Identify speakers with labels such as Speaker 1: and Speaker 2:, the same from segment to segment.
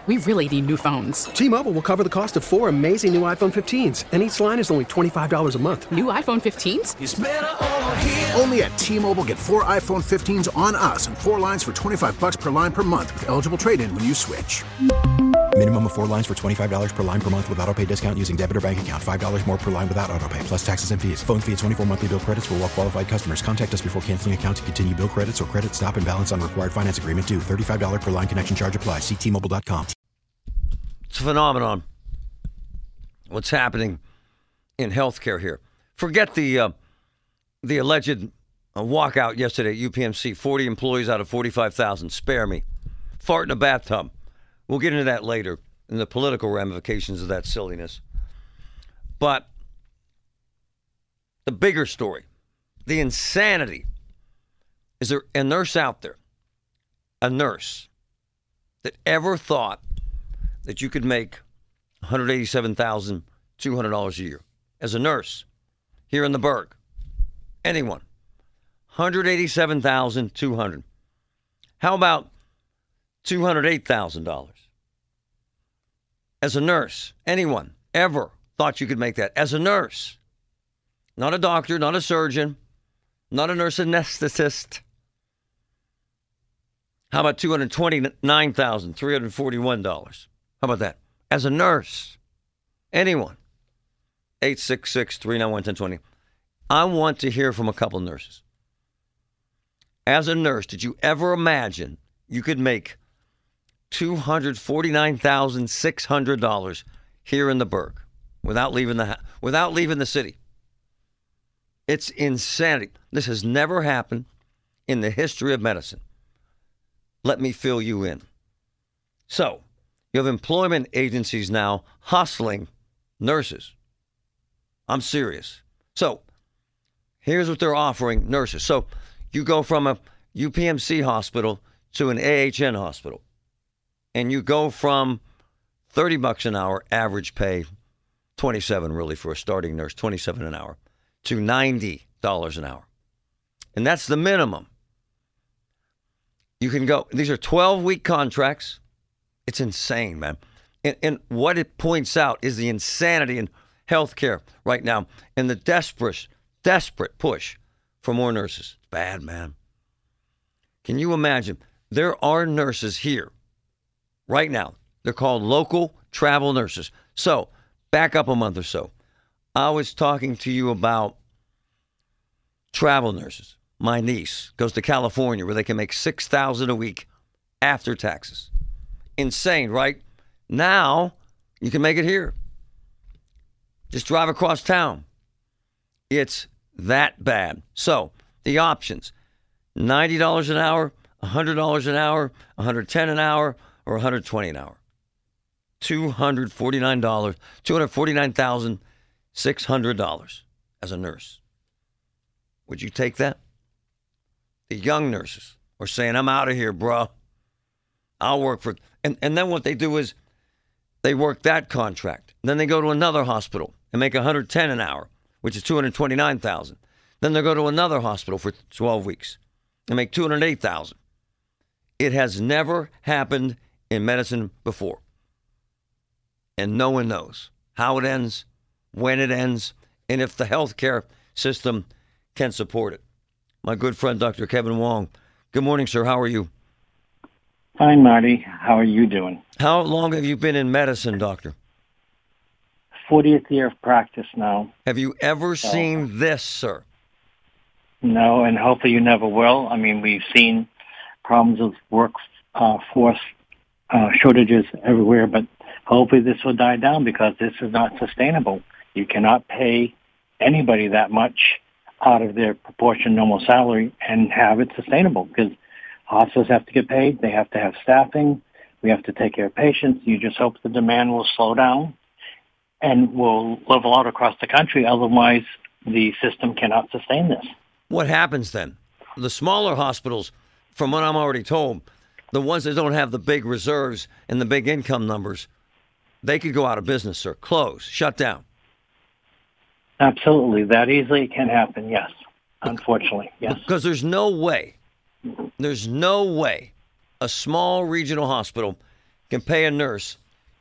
Speaker 1: We really need new phones.
Speaker 2: T-Mobile will cover the cost of 4 amazing new iPhone 15s, and each line is only $25 a month.
Speaker 1: New iPhone 15s?
Speaker 3: It's better over here.
Speaker 4: Only at T-Mobile, get 4 iPhone 15s on us and 4 lines for $25 per line per month with eligible trade-in when you switch.
Speaker 5: Minimum of 4 lines for $25 per line per month with autopay discount using debit or bank account. $5 more per line without autopay, plus taxes and fees. Phone fee at 24 monthly bill credits for well-qualified customers. Contact us before canceling account to continue bill credits or credit stop and balance on required finance agreement due. $35 per line connection charge applies. See T-Mobile.com.
Speaker 6: It's a phenomenon. What's happening in healthcare here? Forget the alleged walkout yesterday at UPMC. 40 employees out of 45,000. Spare me. Fart in a bathtub. We'll get into that later and the political ramifications of that silliness. But the bigger story, the insanity, is there a nurse out there, a nurse that ever thought that you could make $187,200 a year as a nurse here in the Berg? Anyone? $187,200. How about $208,000? As a nurse, anyone ever thought you could make that as a nurse? Not a doctor, not a surgeon, not a nurse anesthetist. How about $229,341? How about that? As a nurse, anyone? 866-391-1020. I want to hear from a couple nurses. As a nurse, did you ever imagine you could make $249,600 here in the Berg without leaving the city? It's insanity. This has never happened in the history of medicine. Let me fill you in. So, you have employment agencies now hustling nurses. I'm serious. So, here's what they're offering nurses. So, you go from a UPMC hospital to an AHN hospital, and you go from $30 an hour average pay, 27 really for a starting nurse, 27 an hour, to $90 an hour. And that's the minimum. You can go, these are 12-week contracts. It's insane, man. And what it points out is the insanity in healthcare right now and the desperate push for more nurses. It's bad, man. Can you imagine? There are nurses here right now. They're called local travel nurses. So, back up a month or so. I was talking to you about travel nurses. My niece goes to California where they can make $6,000 a week after taxes. Insane, right? Now, you can make it here. Just drive across town. It's that bad. So, the options, $90 an hour, $100 an hour, $110 an hour, or $120 an hour. $249,600 as a nurse. Would you take that? The young nurses are saying, I'm out of here, bro. I'll work for... And then what they do is they work that contract. Then they go to another hospital and make $110 an hour, which is $229,000. Then they go to another hospital for 12 weeks and make $208,000. It has never happened in medicine before. And no one knows how it ends, when it ends, and if the healthcare system can support it. My good friend, Dr. Kevin Wong. Good morning, sir. How are you?
Speaker 7: Fine, Marty. How are you doing?
Speaker 6: How long have you been in medicine, doctor?
Speaker 7: 40th year of practice now.
Speaker 6: Have you ever seen this, sir?
Speaker 7: No, and hopefully you never will. I mean, we've seen problems with workforce shortages everywhere, but hopefully this will die down because this is not sustainable. You cannot pay anybody that much out of their proportion normal salary and have it sustainable because hospitals have to get paid. They have to have staffing. We have to take care of patients. You just hope the demand will slow down and will level out across the country. Otherwise, the system cannot sustain this.
Speaker 6: What happens then? The smaller hospitals, from what I'm already told, the ones that don't have the big reserves and the big income numbers, they could go out of business, sir. Close, shut down.
Speaker 7: Absolutely. That easily can happen, yes. Unfortunately, yes.
Speaker 6: Because there's no way a small regional hospital can pay a nurse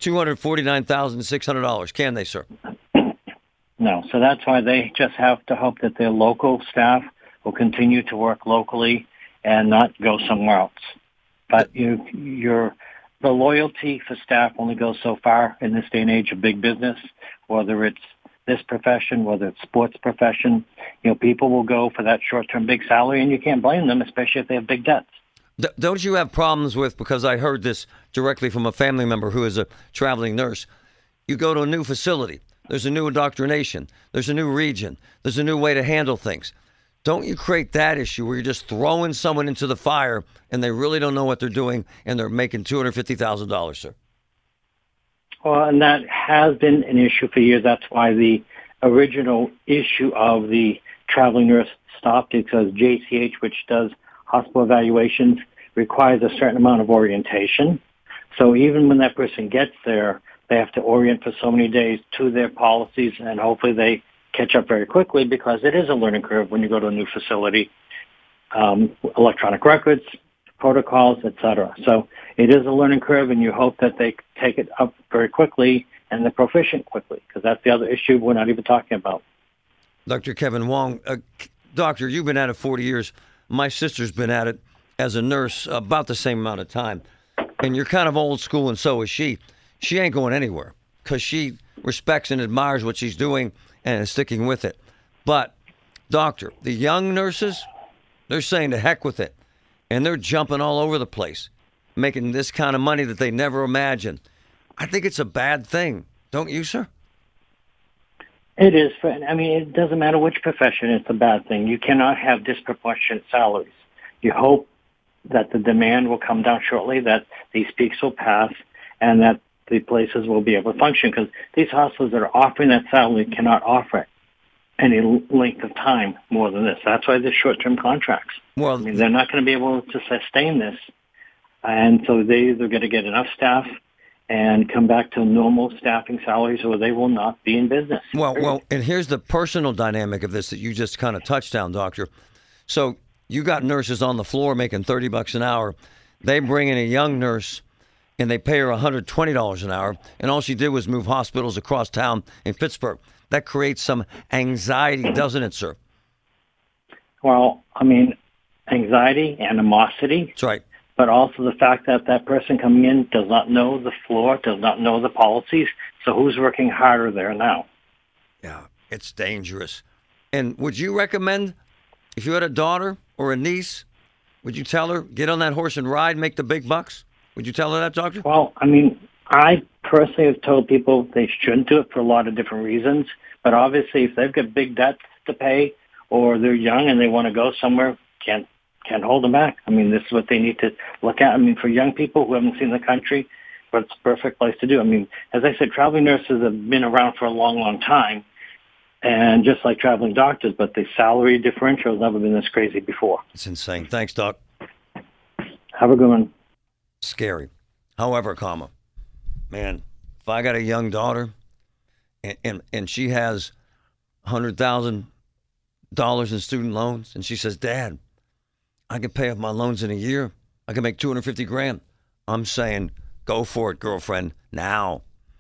Speaker 6: $249,600, can they, sir?
Speaker 7: No. So that's why they just have to hope that their local staff will continue to work locally and not go somewhere else. But the loyalty for staff only goes so far in this day and age of big business, whether it's this profession, whether it's sports profession. People will go for that short-term big salary, and you can't blame them, especially if they have big debts.
Speaker 6: Don't you have problems with, because I heard this directly from a family member who is a traveling nurse, you go to a new facility, there's a new indoctrination, there's a new region, there's a new way to handle things. Don't you create that issue where you're just throwing someone into the fire and they really don't know what they're doing and they're making $250,000, sir?
Speaker 7: Well, and that has been an issue for years. That's why the original issue of the traveling nurse stopped, because JCH, which does hospital evaluations, requires a certain amount of orientation. So even when that person gets there, they have to orient for so many days to their policies, and hopefully they catch up very quickly, because it is a learning curve when you go to a new facility. Electronic records, protocols, etc. So it is a learning curve, and you hope that they take it up very quickly and they're proficient quickly, because that's the other issue we're not even talking about.
Speaker 6: Dr. Kevin Wong, doctor, you've been at it 40 years. My sister's been at it as a nurse about the same amount of time. And you're kind of old school, and so is she. She ain't going anywhere because she respects and admires what she's doing and is sticking with it. But, doctor, the young nurses, they're saying to heck with it. And they're jumping all over the place, making this kind of money that they never imagined. I think it's a bad thing. Don't you, sir?
Speaker 7: It is. It doesn't matter which profession, it's a bad thing. You cannot have disproportionate salaries. You hope that the demand will come down shortly, that these peaks will pass, and that the places will be able to function, because these hospitals that are offering that salary cannot offer it any length of time more than this. That's why there's short-term contracts.
Speaker 6: Well,
Speaker 7: they're not going to be able to sustain this, and so they either going to get enough staff and come back to normal staffing salaries, or they will not be in business.
Speaker 6: Well, and here's the personal dynamic of this that you just kind of touched on, doctor. So you got nurses on the floor making $30 an hour. They bring in a young nurse, and they pay her $120 an hour, and all she did was move hospitals across town in Pittsburgh. That creates some anxiety, doesn't it, sir?
Speaker 7: Well, anxiety, animosity.
Speaker 6: That's right.
Speaker 7: But also the fact that that person coming in does not know the floor, does not know the policies. So who's working harder there now?
Speaker 6: Yeah, it's dangerous. And would you recommend, if you had a daughter or a niece, would you tell her, get on that horse and ride, make the big bucks? Would you tell her that, doctor?
Speaker 7: Well, I personally have told people they shouldn't do it for a lot of different reasons. But obviously, if they've got big debts to pay, or they're young and they want to go somewhere, can't hold them back. This is what they need to look at. For young people who haven't seen the country, but it's a perfect place to do. As I said, traveling nurses have been around for a long, long time, and just like traveling doctors, but the salary differential has never been this crazy before.
Speaker 6: It's insane. Thanks, Doc.
Speaker 7: Have a good one.
Speaker 6: Scary. However, man, if I got a young daughter and she has $100,000 in student loans, and she says, Dad, I can pay off my loans in a year. I can make $250,000. I'm saying, go for it, girlfriend, now.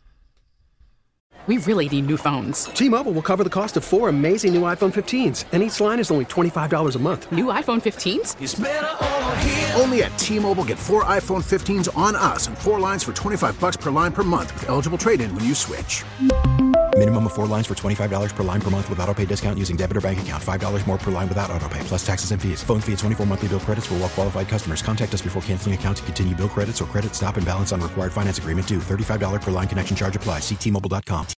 Speaker 1: We really need new phones.
Speaker 2: T-Mobile will cover the cost of 4 amazing new iPhone 15s, and each line is only $25 a month.
Speaker 1: New iPhone 15s?
Speaker 4: It's better over here. Only at T-Mobile, get 4 iPhone 15s on us and 4 lines for $25 per line per month with eligible trade-in when you switch.
Speaker 5: Minimum of 4 lines for $25 per line per month with autopay discount using debit or bank account. $5 more per line without autopay, plus taxes and fees. Phone fee at 24 monthly bill credits for well-qualified customers. Contact us before canceling account to continue bill credits or credit stop and balance on required finance agreement due. $35 per line connection charge applies. See T-Mobile.com.